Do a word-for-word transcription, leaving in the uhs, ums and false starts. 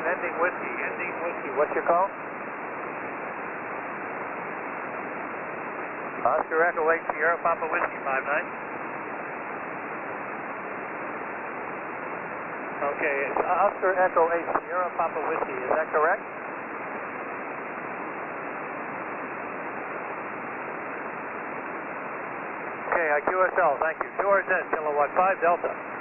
ending whiskey, ending whiskey. What's your call? Oscar Echo eight Sierra Papa Whiskey five nine. Okay, it's Oscar Echo eight Sierra Papa Whiskey, is that correct? Okay, I Q S L, thank you. two R ten, kilowatt five Delta.